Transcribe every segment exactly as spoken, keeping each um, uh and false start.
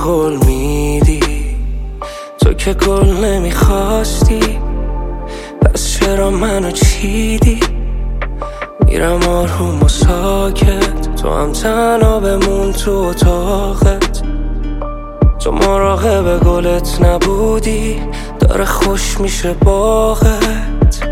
قول میدی، تو که گل نمیخواستی، پس چرا منو چیدی؟ میرم آروم و ساکت، تو هم تنها بمون تو اتاقت. تو مراقب گلت نبودی، داره خوش میشه باغت.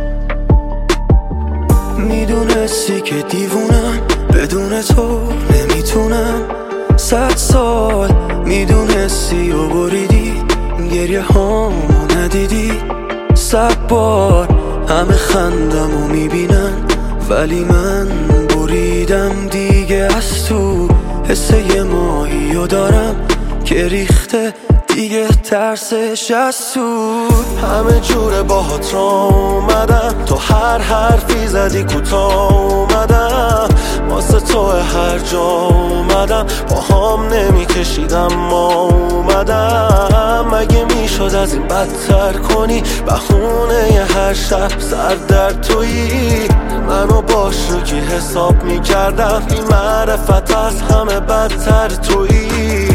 میدونستی که دیوونم، بدون تو نمیتونم. صد سال میدونستی و بریدی، گریه هامو ندیدی. صد بار همه خندم و میبینن، ولی من بریدم دیگه. از تو حس یه ماهی و دارم که ریخته دیگه، ترسش از تو. همه جوره باهات را اومدم، تو هر حرفی زدی کوتاه اومدم. واسه تو هر جا اومدم، با هم نمی کشیدم ما اومدم. مگه میشد از این بدتر کنی؟ بهونه ی هر شب سر در تویی. منو باش رو کی حساب میکردم، بی معرفت از همه بدتر تویی.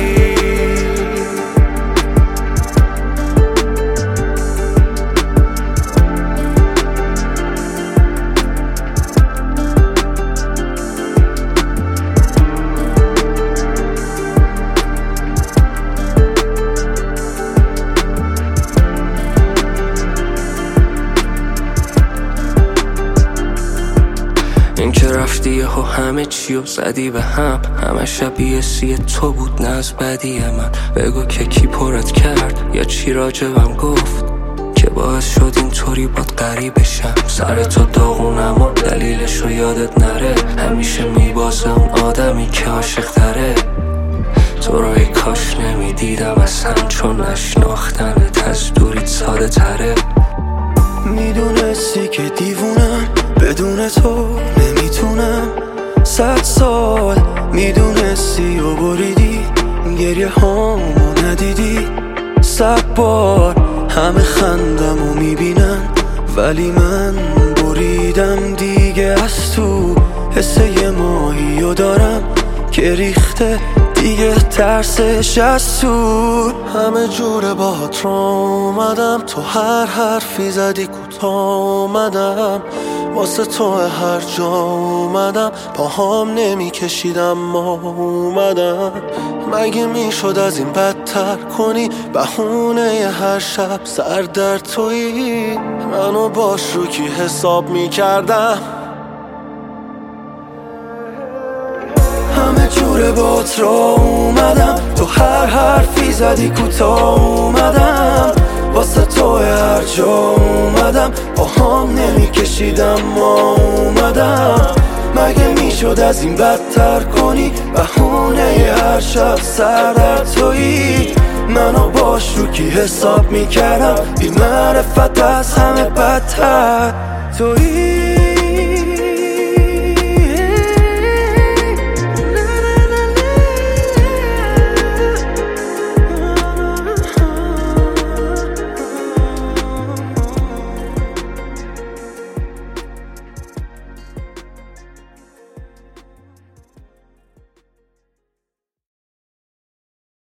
این که رفتی و همه چیو زدی به هم، همه شبیه سی تو بود نه از بدی من. بگو که کی پرت کرد یا چی راجبم گفت که باعث شد اینطوری باد غریبه شم. سر تو داغونم و دلیلشو یادت نره، همیشه میبازه اون آدمی که عاشق تره. تو رو ای کاش نمیدیدم اصلا، چون نشناختنت از دوریت ساده تره. میدونستی که دیوونم، بدون تو نمیتونم. صد سال میدونستی و بریدی، گریه هامو ندیدی. صد بار همه خندم و میبینن، ولی من بریدم دیگه. از تو حس یه ماهی و دارم که ریخته دیگه، ترسش از تو. همه جوره باهات را اومدم، تو هر حرفی زدی کوتاه اومدم. واسه تو هر جا اومدم، پاهام نمی کشیدم ما اومدم. مگه میشد از این بدتر کنی؟ بهونه ی هر شب سر در تویی. منو باش رو کی حساب میکردم، همه جوره بات را اومدم. تو هر حرفی زدی کوتاه اومدم. واسه تو هر جا اومدم، با هم نمی کشیدم ما اومدم. مگه میشد از این بدتر کنی؟ بهونه ی هر شب سر در تویی. منو باش رو کی حساب میکردم، بی معرفت از همه بدتر تویی.